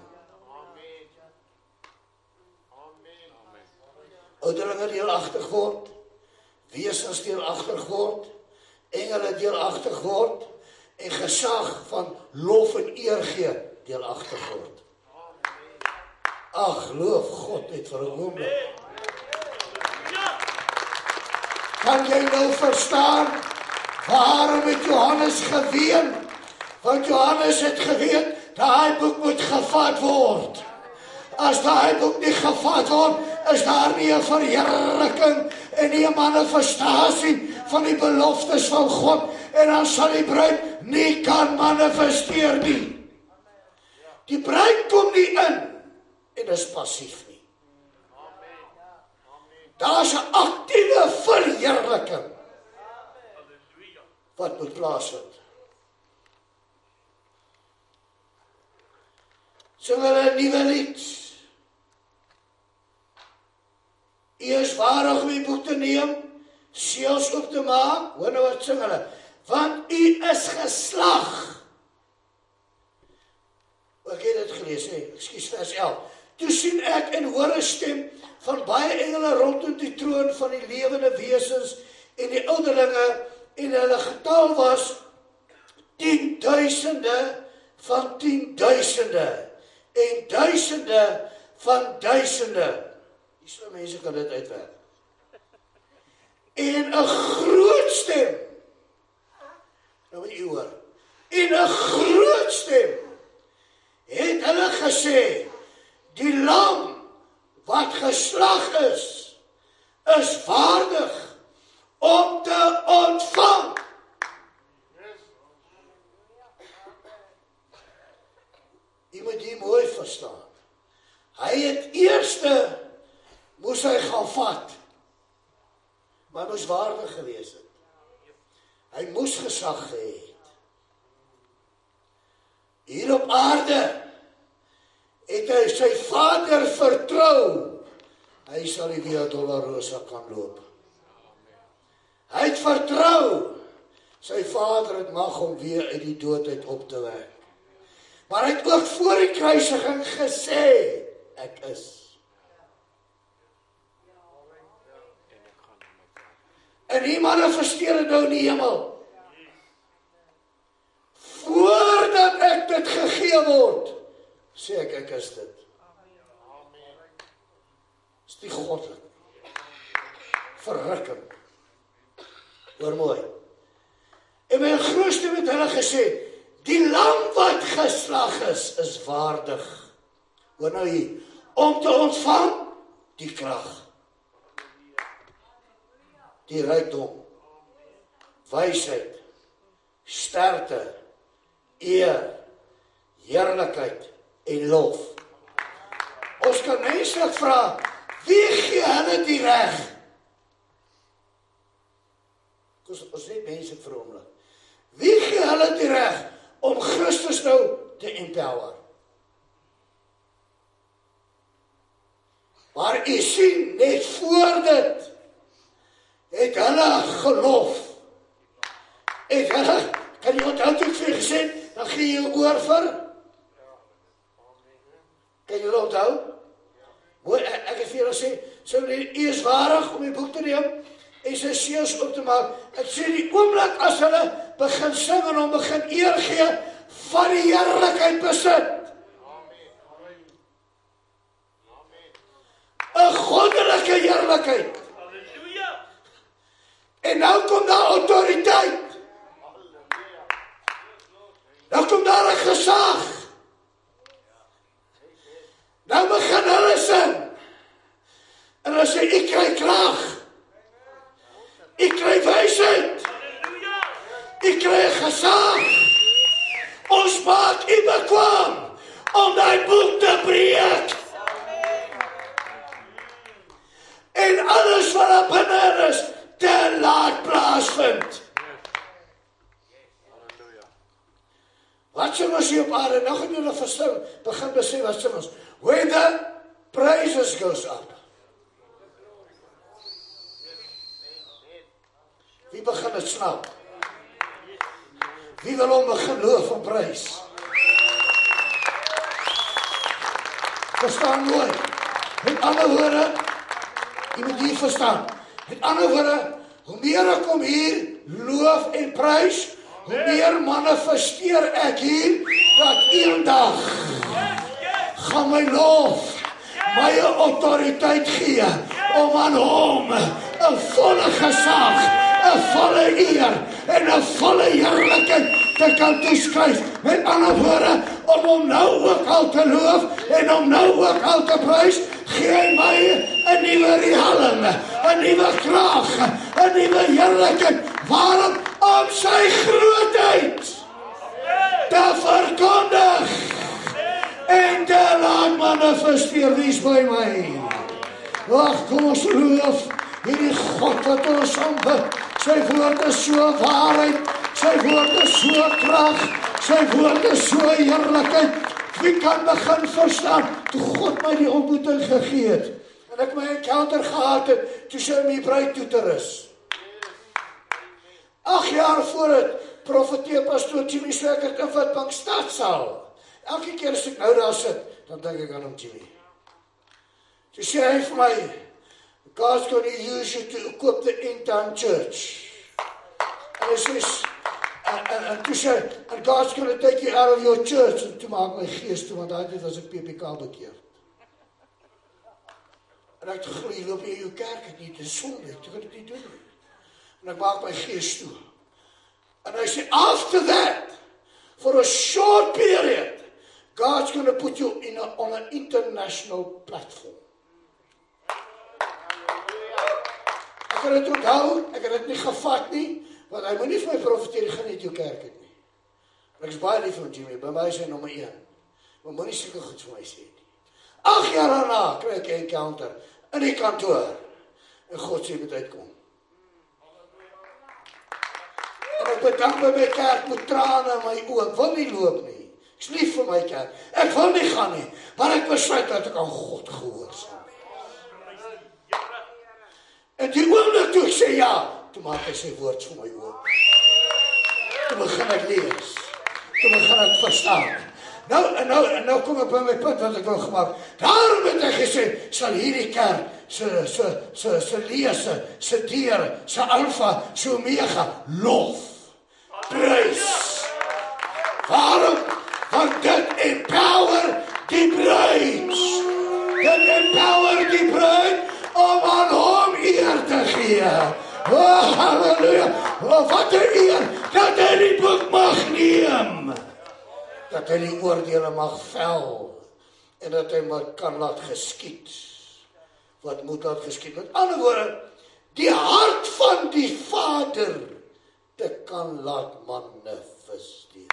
Ouderlinge deelagtig word, wesens deelagtig word, engele deelagtig word, en gesag van lof en eer gee, deelagtig word. Ag, loof God net vir 'n oomblik. Kan jy nou verstaan, waarom het Johannes geween? Want Johannes het geweet, daai boek moet gevat word. As daai boek nie gevat word, is daar nie 'n verheerliking en nie 'n manifestasie van die beloftes van God, en dan sal die bruid nie kan manifesteer nie. Die bruid kom nie in en is passief nie. Daar is 'n aktiewe verheerliking wat moet plaasvind. Sing hulle 'n nuwe lied. U is waardig om die boek te neem, seels oop te maak. Hoor nou wat sing hulle. Want u is geslag. Ek het dit gelees, hè. Ekskuus, vers elf. Toe sien ek en hoor 'n stem van baie engele rondom die troon van die lewende wesens en die ouderlinge, en hulle getal was tienduisende van tienduisende en duisende van duisende. Die slim mense kan dit uitwerk. En 'n groot stem. Nou moet jy hoor. En 'n groot stem het hulle gesê, die lam wat geslag is, is waardig om te ontvang. Jy moet hier mooi verstaan. Hy het eerste, moes hy gaan vat, maar moes waardig gewees het. Hy moes gesag gehad het. Hier op aarde het hy sy Vader vertrou, hy sal die Via Dolorosa kan loop. Hy het vertrou, sy Vader het mag om weer uit die dood uit op te wek. Maar hy het ook voor die kruisiging gesê, ek is. En die manifesteer het nou in die hemel. Voordat ek dit gegee word, sê ek, ek is dit. Is die goddelik. Verrukking. Hoor mooi. En my grootste met hulle gesê, die lam wat geslag is, is waardig. Hoor nou hier, om te ontvang die krag, die rykdom, wysheid, sterkte, eer, heerlikheid en lof. Ons kan menslik vra, wie gee hulle die reg? Ons, ons net menslik vir oomlik. Wie gee hulle die reg om Christus nou te empower? Maar u sien, net voor dit, het hulle geloof. Het hulle, kan jy onthou toe ek vir gesê, dan gee jy oor vir? Kan jy onthou? Mooi, ek, ek het vir julle sê, so u is waarig om die boek te neem, en sy seels op te maak. Ek sê die oomblik as hulle begin sing en hom begin eer gee, van die heerlikheid besit. 'n goddelike heerlikheid. En nou kom daar autoriteit. Nou kom daar 'n gesag. Nou begin hulle sing. En hulle sê, ek kry krag. Ek kry wysheid. Ek kry gesag. Ons maak u bekwam om die boek te breek. En alles wat daar binne is, te laat plaasvind. Wat sing ons hier op aarde? Nou gaan julle verstaan, begin besef wat sing ons. When the praises goes up. Wie begin het snap? Wie wil hom begin loof en prys? Verstaan mooi. Met ander woorde, jy moet hier verstaan. Met ander woorde, hoe meer ek kom hier, loof en prys, hoe meer manifesteer ek hier, dat eendag gaan my lof, my autoriteit gee, om aan hom, 'n volle gesag, 'n volle eer, en 'n volle heerlikheid te kan toeskryf. Met ander woorde, om hom nou ook al te loof, en om nou ook al te prys, gee hy my 'n nuwe riehalm, 'n nuwe krag, 'n nuwe heerlikheid. Waarom? Om sy grootheid te verkondig en te laat manifesteer. Wie is by my? Wag, kom ons loof hierdie God wat ons aanbid. Sy woord is so waarheid, sy woord is so krag, sy woord is so heerlikheid. Wie kan begin verstaan? Toe God my die ontmoeting gegee het, en ek my encounter gehad het, toe sy my bruid toe te rus. Ag jaar voor het, profeteer pastoor Jimmy Sweckert in Witbank Stadsaal. Elke keer as ek nou daar sit, dan dink ek aan hom Jimmy. Toe sê hy vir my, God's going to use you to equip the end-time church. En hy sê, en, en, en toe sê, and God's going to take you out of your church. En toe maak my gees toe, want daai tyd was ek P P K bekeer. En ek het geglo, jy loop in jou kerk, het nie, dit is sonde, toe kan ek nie doen. En ek maak my gees toe. And I say, after that, for a short period, God's going to put you in a, on an international platform. kan dit onthou, ek het dit nie gevat nie, want hy moet nie vir my profeteer, gaan nie jou kerk het nie. Ek is baie lief van Jimmy, by my is hy nommer een. Maar moet nie sulke goed vir my sê nie. Ag jaar daarna kry ek 'n encounter in die kantoor. En God sê moet uitkom. En ek bedank by my kerk met trane in my oë. Ek wil nie loop nie. Ek is lief vir my kerk. Ek wil nie gaan nie. Maar ek besluit dat ek aan God gehoorsaam. En die oomblik toe ek sê ja, toe maak hy sy woord vir my oop. Toe begin ek lees. Toe begin ek verstaan. Nou, en nou, en nou kom ek by my punt wat ek wil gemaak. Daarom het ek gesê, sal hierdie kerk, se, se, se, se lese, se dier, se alfa, se omega, lof, prys. Waarom? Want dit empower die bruid. Dit empower die bruid om aan hom eer te gee. Oh, halleluja. Oh, wat 'n eer dat hy die boek mag neem. Dat hy die oordeele mag vel. En dat hy maar kan laat geskied. Wat moet laat geskied? Met ander woorde, die hart van die Vader te kan laat manifesteer.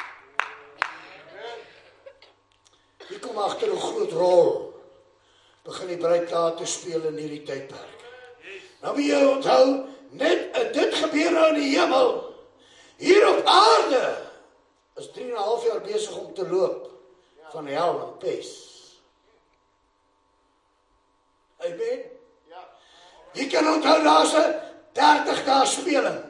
Hier kom agter 'n groot rol. Begin die bruid klaar te speel in hierdie tydperk. Nou moet jy onthou, net dit gebeur nou in die hemel. Hier op aarde is drie en 'n half jaar besig om te loop van hel en pes. Amen. Jy kan onthou daar's 'n dertig dae speling.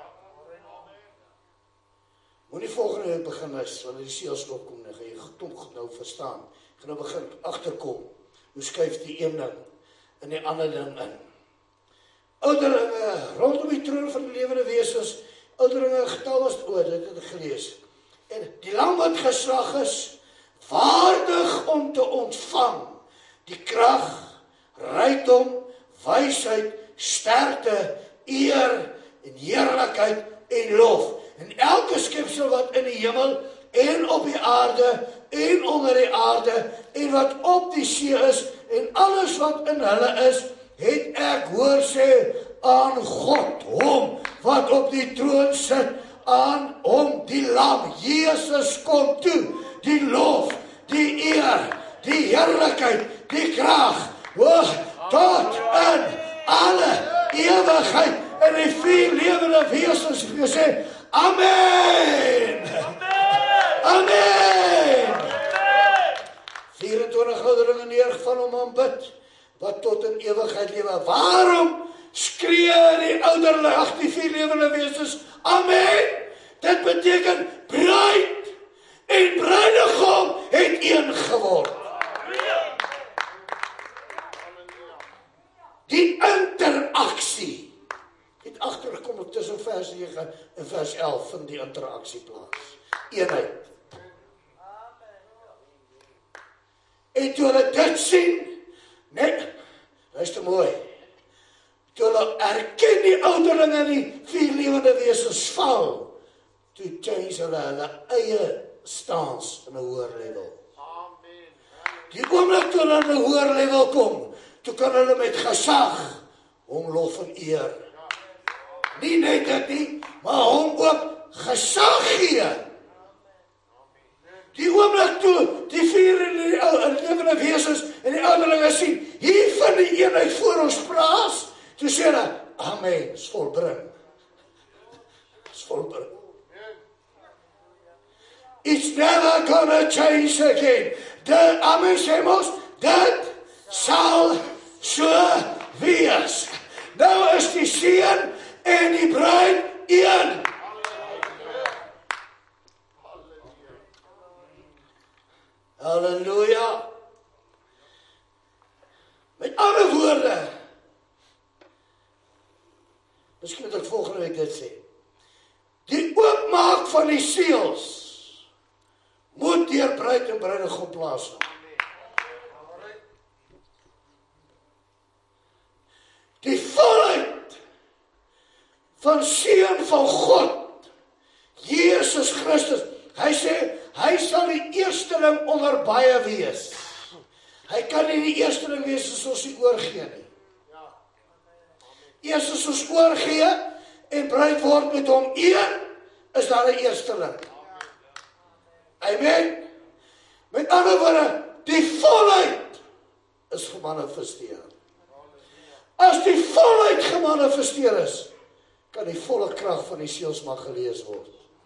Moenie volgende week begin is, wanneer die seels opkom, dan gaan jy klomp nou verstaan. Jy gaan nou begin agterkom. Hoe skuif die een ding en die ander ding in. Ouderlinge rondom die troon van die lewende wesens, ouderlinge getal was oor, dit het ek gelees. En die lam wat geslag is, waardig om te ontvang die krag, rykdom, wysheid, sterkte, eer en heerlikheid en lof. En elke skepsel wat in die hemel en op die aarde en onder die aarde en wat op die see is en alles wat in hulle is, het ek hoor sê aan God, hom wat op die troon sit, aan hom die lam, Jesus kom toe, die lof, die eer, die heerlikheid, die krag, oh, tot in alle ewigheid, en die vier lewende wesens gesê, Amen! Amen! vyf-en-twintig ouderlinge neergeval om aanbid, wat tot in ewigheid lewe. Waarom skree die ouderlinge, ag die vier lewende wesens, Amen! Dit beteken bruid en bruidegom het een geword. Die interaksie het agtergekom tussen vers negen en vers elf van die interaksie plaas. Eenheid. En toe hulle dit sien, net, luister mooi, toe hulle erken die ouderlinge en die vier lewende wesens val, toe change hulle hulle eie stans in 'n hoër level. Die oomblik toe hulle in 'n hoër level kom, toe kan hulle met gesag hom lof en eer. Nie net dit nie, maar hom ook gesag gee. Die oomblik toe die vier en die lewende wesens en die ouderlinge sien, hier van die eenheid voor ons plaas, toe sê hulle, Amen, is volbring. Is volbring. It's never gonna change again. De Amen sê mos, dit sal so wees. Nou is die seun en die bruid een. Halleluja. Met ander woorde, miskien moet ek volgende week dit sê, die oopmaak van die seels moet deur bruid en bruidegom plaasvind. Die volheid van seun van God, Jesus Christus, hy sê, hy sal die eersteling onder baie wees. Hy kan nie die eersteling wees as ons die oorgee nie. Eers as ons oorgee en bruid word met hom een, is daar 'n eersteling. Amen. Met ander woorde, die volheid is gemanifesteer. As die volheid gemanifesteer is, kan die volle krag van die seelsmag gelees word.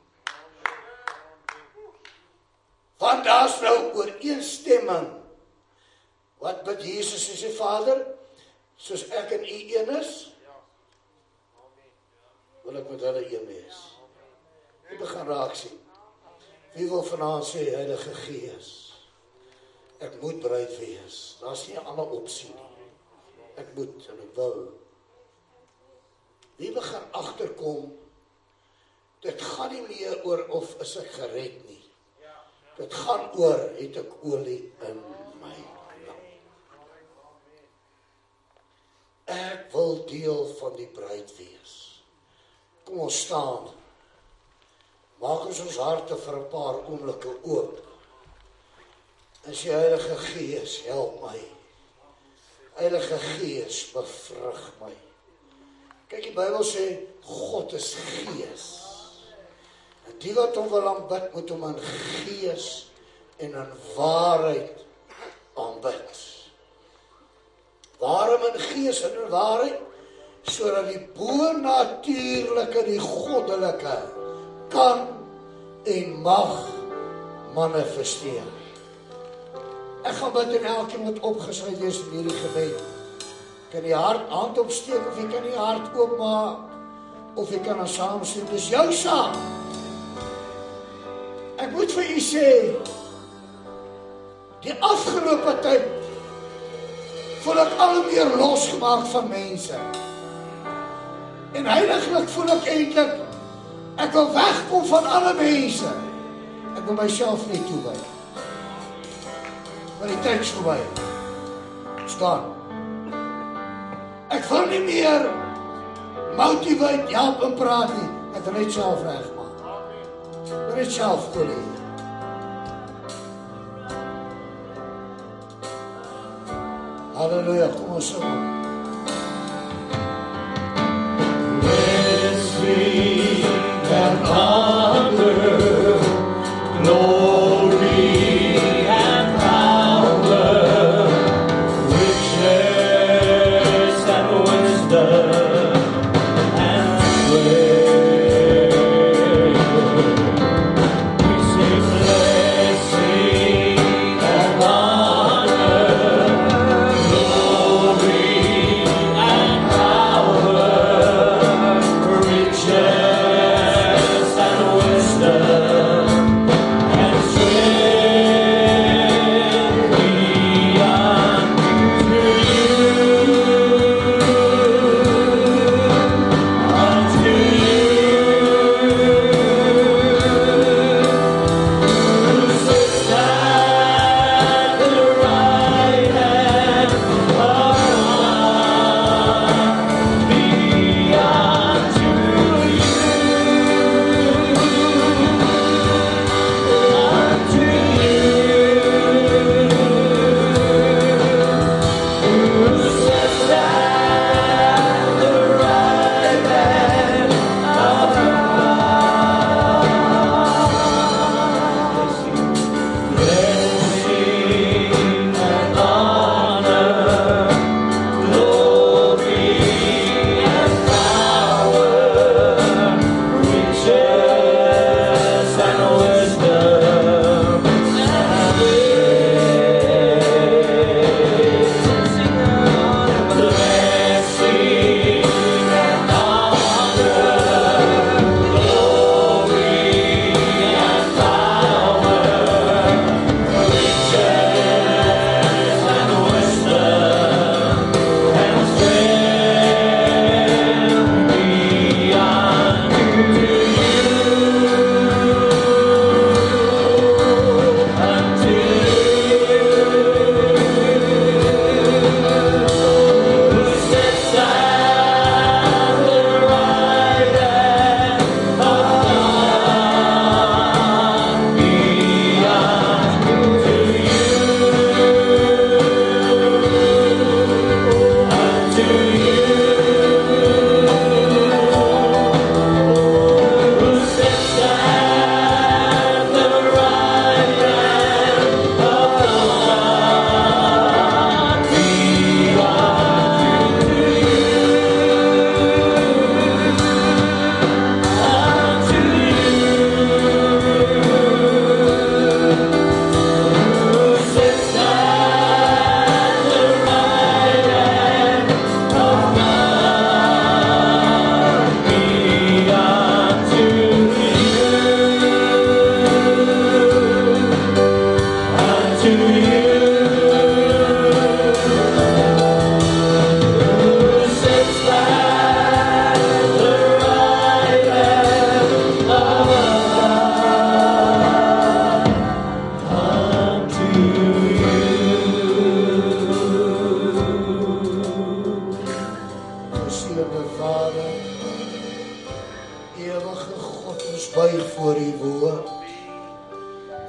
Want daar's nou ooreenstemming. Wat bid Jesus en sy Vader? Soos ek en u een is, wil ek met hulle een wees. Ek begin raak sien. Wie wil vanaand sê, Heilige Gees, ek moet bruid wees. Daar's nie 'n ander opsie nie. Ek moet en ek wil. Wie begin agterkom, dit gaan nie meer oor of is ek gered nie. Dit gaan oor, het ek olie in my lamp. Ek wil deel van die bruid wees. Kom ons staan. Maak ons ons harte vir 'n paar oomblikke oop. En sê, Heilige Gees, help my. Heilige Gees, bevrug my. Kyk, die Bybel sê, God is Gees. En die wat hom wil aanbid, moet hom in gees en in waarheid aanbid. Waarom in gees en in waarheid? Sodat die bonatuurlike, die goddelike, kan en mag manifesteer. Ek gaan bid en elkeen moet opgesluit wees in hierdie gebed. Kan die hart hand opsteek, of jy kan die hart oopmaak, of jy kan ons saam sê, dis jou saak. Ek moet vir u sê, die afgelope tyd, voel ek al meer losgemaak van mense. En heiliglik voel ek eintlik, ek wil wegkom van alle mense. Ek wil myself net toewy. Maar die tyd is verby. Staan. Ek wil nie meer motivate, help en praat nie. Ek wil net self regmaak. Ek wil net self olie. Halleluja, kom ons sing. And honor, glory and power, riches and wisdom and grace. We say blessing and honor, glory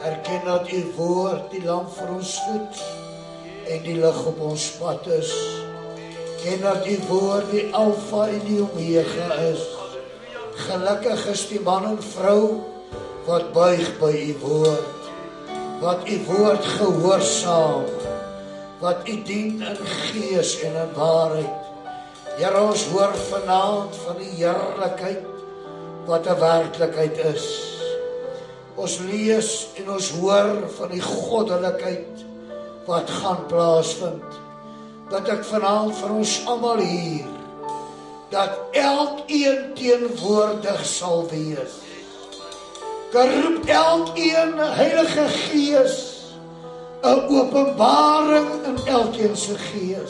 Erken dat u woord die lamp vir ons voet en die lig op ons pad is. Ken dat u woord die Alfa en die Omega is. Gelukkig is die man en vrou wat buig by u woord, wat u woord gehoorsaam, wat u dien in gees en in waarheid. Here, ons hoor vanaand van die heerlikheid wat 'n werklikheid is. Ons lees en ons hoor van die goddelikheid wat gaan plaasvind. Dat ek vanaand vir ons almal hier, dat elkeen teenwoordig sal wees. Geroep elkeen, Heilige Gees, 'n openbaring in elkeen se gees.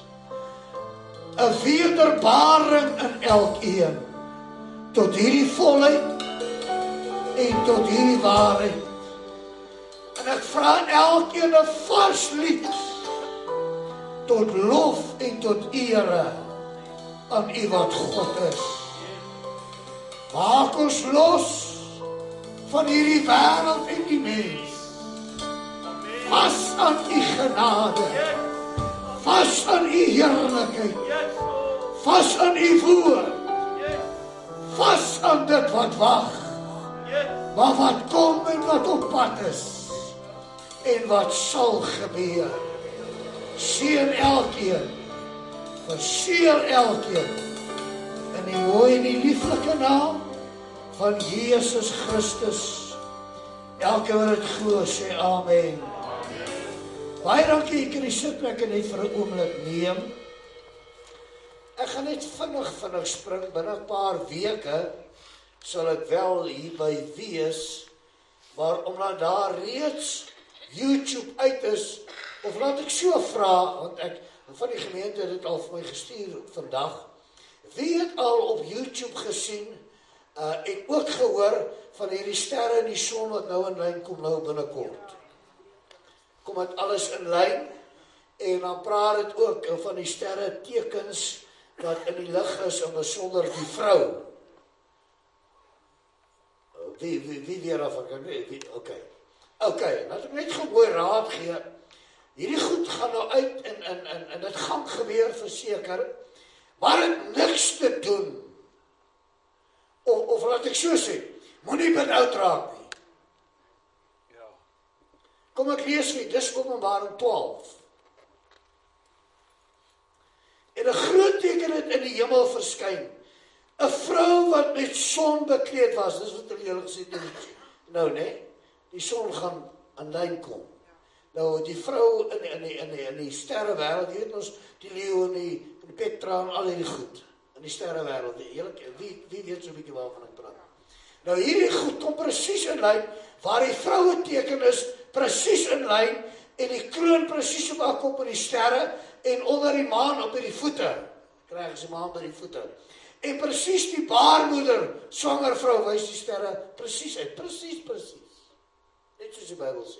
'n wederbaring in elkeen, tot hierdie volheid en tot hierdie waarheid. En ek vra elkeen 'n vars lied, tot lof en tot ere aan u wat God is. Maak ons los van hierdie wêreld en die mens. Vas aan u genade, vas aan u heerlikheid, vas aan u woord, vas aan dit wat wag, maar wat kom en wat op pad is, en wat sal gebeur. Seën elkeen, verseël elkeen, in die mooi en die lieflike naam van Jesus Christus. Elke wat dit glo, sê amen. Baie dankie, ek kan die sitplekke net vir 'n oomblik neem. Ek gaan net vinnig vinnig spring, binne 'n paar weke sal ek wel hierby wees, maar omdat daar reeds YouTube uit is, of laat ek so vra, want ek van die gemeente het dit al vir my gestuur vandag. Wie het al op YouTube gesien uh, en ook gehoor van hierdie sterre en die son wat nou in lyn kom nou binnekort? Kom dit alles in lyn, en dan praat dit ook van die sterre tekens wat in die lig is, en besonder die vrou. Wie, wie, wie weer af, wie, oké. Oké, laat ek net gewoon raad gee. Hierdie goed gaan nou uit, en, en, en, en dit gaan gebeur verseker, maar het niks te doen. Of, of laat ek so sê, moenie benoud raak nie. Kom ek lees vir, dis Openbaring twaalf. En 'n groot teken het in die hemel verskyn. 'n Vrou wat met son bekleed was, dis wat hulle gesê het. Nou, nee, die son gaan aan lyn kom. Nou, die vrou in die, in die, in die, in die sterrewêreld, jy weet ons, die leeu en die, die Petra en al hierdie goed, in die sterrewêreld, wie, wie weet so 'n bietjie waarvan ek praat. Nou, hierdie goed kom presies in lyn, waar die vroue teken is, presies in lyn, en die kroon presies op haar kop in die sterre, en onder die maan op die voete, krijg sy maan by die voete, en presies die baarmoeder, swanger vrou, wys die sterre, presies uit, presies, presies, net soos die Bybel sê.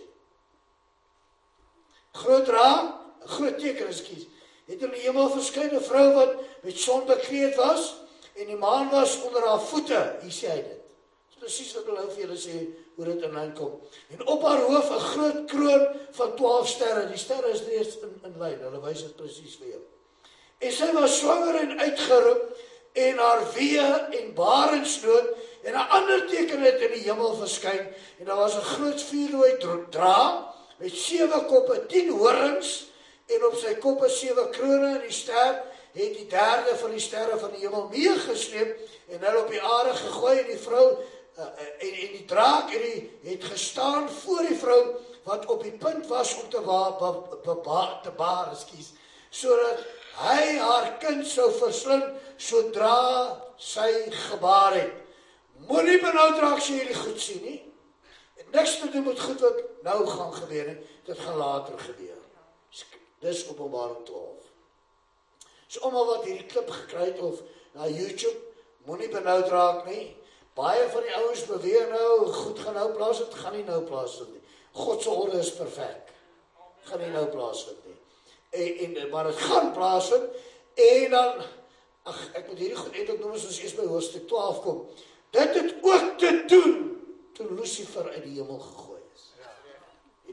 Groot raam, groot teken, ekskuus, het in die hemel verskyn 'n vrou wat met son bekleed was, en die maan was onder haar voete, hier sê hy dit. Presies wat hulle vir julle sê, hoe dit in lyn kom. En op haar hoof 'n groot kroon van twaalf sterre. Die sterre is reeds in, in lyn, hulle wys dit presies vir jou. En sy was swanger en uitgeroep, en haar wee en barensnood, en 'n ander teken het in die hemel verskyn, en daar was 'n groot vuurrooi dra, met sewe koppe, tien horings, en op sy koppe sewe krone, en die ster het die derde van die sterre van die hemel meegesleep, en hulle op die aarde gegooi, en die vrou, Uh, en, en die draak en die, het gestaan voor die vrou, wat op die punt was om te, wa, ba, ba, ba, te baar, excuse, sodat hy haar kind sou verslind, sodra sy gebaar het. Moenie benoud raak as jy hierdie goed sien nie. Het niks te doen met goed wat nou gaan gebeur nie, dit gaan later gebeur. Dis Openbaring twaalf. So almal wat hierdie klip gekry het, of na YouTube, moenie benoud raak nie. Baie van die ouens beweer nou, goed gaan nou plaasvind, gaan nie nou plaasvind nie. God se orde is perfek. Gaan nie nou plaasvind nie. En, en, maar het gaan plaasvind, en dan, ag, ek moet hierdie goed eintlik noem as ons eers by hoofstuk twaalf kom. Dit het ook te doen, toe Lucifer uit die hemel gegooi is.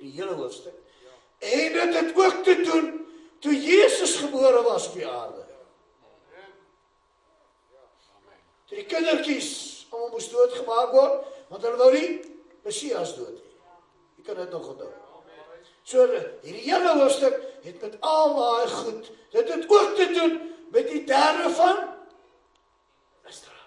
hierdie hele hoofstuk. En dit het ook te doen toe Jezus gebore was op die aarde. Toe die kindertjies allemaal moes doodgemaak word, want hulle wou die Messias dood hê. Jy kan dit nog onthou. So, hierdie hele hoofstuk het met al daai goed, dit het ook te doen met die derde van Israel.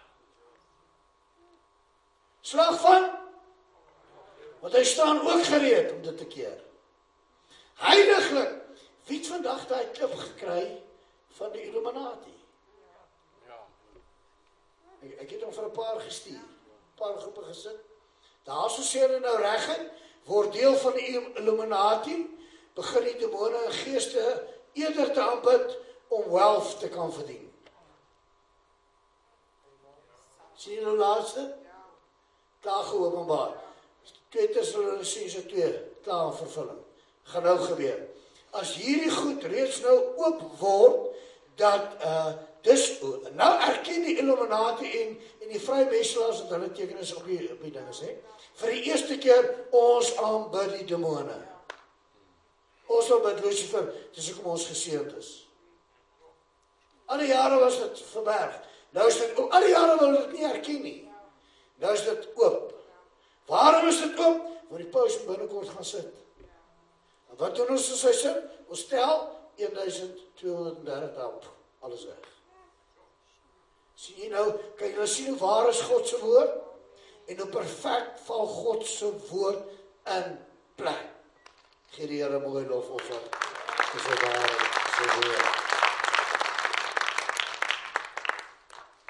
Slag van, want hy staan ook gereed om dit te keer. Heiliglik, wie het vandag daai klip gekry van die Illuminati? Ek, ek het hom vir 'n paar gestuur, 'n paar groepe gesit. Daar so sê hulle nou regtig, word deel van die Illuminati, begin die demone en geeste eerder te aanbid om wealth te kan verdien. Sien jy nou laaste? Klaar geopenbaar. twee Tessalonisense twee, klaar in vervulling. Gaan nou gebeur. As hierdie goed reeds nou oop word, dat uh, dis, nou erken die Illuminati en, en die vrymeestelaars dat hulle tekenis op die, op die dinge sê, vir die eerste keer, ons aanbid die demone. Ons aanbid Lucifer, dis ook om ons geseend is. Al die jare was dit verberg. Nou is dit, al die jare wil dit nie herken nie. Nou is dit oop. Waarom is dit oop? Want die paus binnenkort gaan sit. En wat doen ons as hy sit? Ons stel twaalf honderddertig op. Alles weg. Sien jy nou, kan jy nou sien hoe waar is God se woord? En hoe perfect val God se woord in plek. Gee die Here mooi lof offer. Dis waar, dis waar.